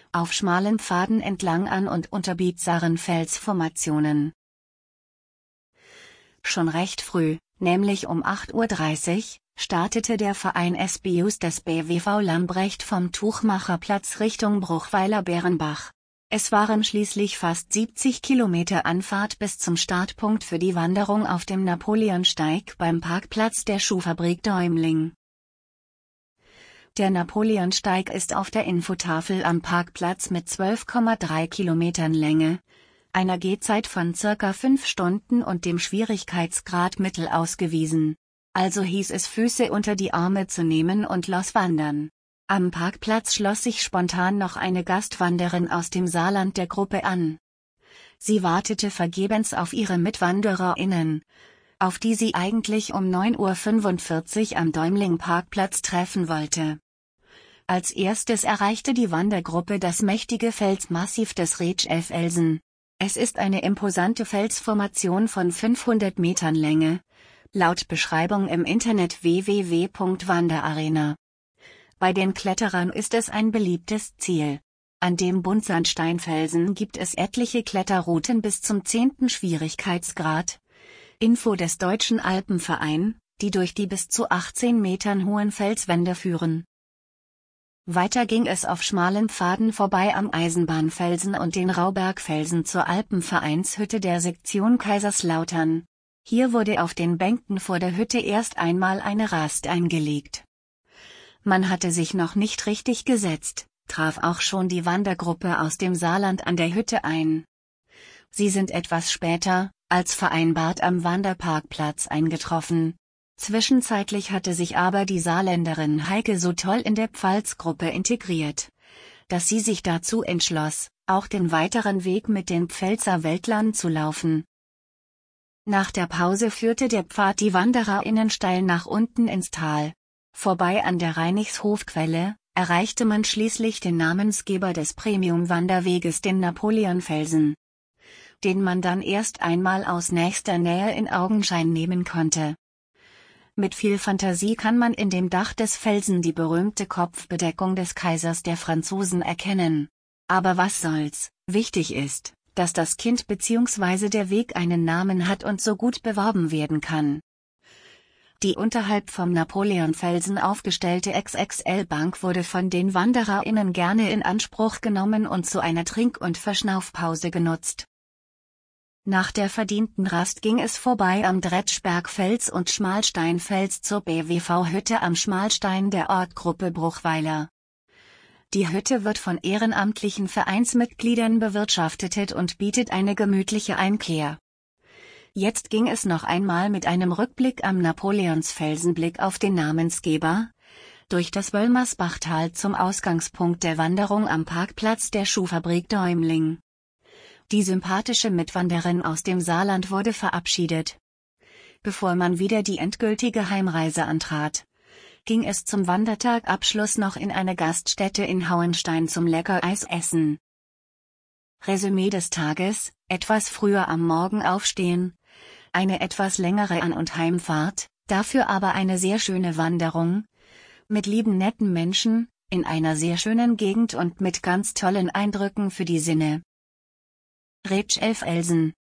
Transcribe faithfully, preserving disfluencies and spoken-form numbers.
auf schmalen Pfaden entlang an und unter bizarren Felsformationen. Schon recht früh, nämlich um acht Uhr dreißig, startete der Verein S B Justus B W V Lambrecht vom Tuchmacherplatz Richtung Bruchweiler-Bärenbach. Es waren schließlich fast siebzig Kilometer Anfahrt bis zum Startpunkt für die Wanderung auf dem Napoleonsteig beim Parkplatz der Schuhfabrik Däumling. Der Napoleonsteig ist auf der Infotafel am Parkplatz mit zwölf Komma drei Kilometern Länge, einer Gehzeit von circa fünf Stunden und dem Schwierigkeitsgrad Mittel ausgewiesen. Also hieß es Füße unter die Arme zu nehmen und loswandern. Am Parkplatz schloss sich spontan noch eine Gastwanderin aus dem Saarland der Gruppe an. Sie wartete vergebens auf ihre MitwandererInnen, auf die sie eigentlich um neun Uhr fünfundvierzig am Däumling-Parkplatz treffen wollte. Als erstes erreichte die Wandergruppe das mächtige Felsmassiv des Retschelfelsen. Es ist eine imposante Felsformation von fünfhundert Metern Länge, laut Beschreibung im Internet w w w punkt wanderarena. Bei den Kletterern ist es ein beliebtes Ziel. An dem Buntsandsteinfelsen gibt es etliche Kletterrouten bis zum zehnten Schwierigkeitsgrad. Info des Deutschen Alpenverein, die durch die bis zu achtzehn Metern hohen Felswände führen. Weiter ging es auf schmalen Pfaden vorbei am Eisenbahnfelsen und den Raubergfelsen zur Alpenvereinshütte der Sektion Kaiserslautern. Hier wurde auf den Bänken vor der Hütte erst einmal eine Rast eingelegt. Man hatte sich noch nicht richtig gesetzt, traf auch schon die Wandergruppe aus dem Saarland an der Hütte ein. Sie sind etwas später, als vereinbart am Wanderparkplatz eingetroffen. Zwischenzeitlich hatte sich aber die Saarländerin Heike so toll in der Pfalzgruppe integriert, dass sie sich dazu entschloss, auch den weiteren Weg mit den Pfälzer Wäldlern zu laufen. Nach der Pause führte der Pfad die WandererInnen steil nach unten ins Tal. Vorbei an der Reinigshofquelle, erreichte man schließlich den Namensgeber des Premium-Wanderweges, den Napoleonfelsen, den man dann erst einmal aus nächster Nähe in Augenschein nehmen konnte. Mit viel Fantasie kann man in dem Dach des Felsen die berühmte Kopfbedeckung des Kaisers der Franzosen erkennen. Aber was soll's, wichtig ist, dass das Kind bzw. der Weg einen Namen hat und so gut beworben werden kann. Die unterhalb vom Napoleonfelsen aufgestellte X X L-Bank wurde von den WandererInnen gerne in Anspruch genommen und zu einer Trink- und Verschnaufpause genutzt. Nach der verdienten Rast ging es vorbei am Dretschbergfels und Schmalsteinfels zur B W V-Hütte am Schmalstein der Ortsgruppe Bruchweiler. Die Hütte wird von ehrenamtlichen Vereinsmitgliedern bewirtschaftet und bietet eine gemütliche Einkehr. Jetzt ging es noch einmal mit einem Rückblick am Napoleonsfelsenblick auf den Namensgeber, durch das Wölmersbachtal zum Ausgangspunkt der Wanderung am Parkplatz der Schuhfabrik Däumling. Die sympathische Mitwanderin aus dem Saarland wurde verabschiedet. Bevor man wieder die endgültige Heimreise antrat, ging es zum Wandertagabschluss noch in eine Gaststätte in Hauenstein zum Leckereis essen. Resümee des Tages: etwas früher am Morgen aufstehen, eine etwas längere An- und Heimfahrt, dafür aber eine sehr schöne Wanderung, mit lieben netten Menschen, in einer sehr schönen Gegend und mit ganz tollen Eindrücken für die Sinne. Retschelfelsen,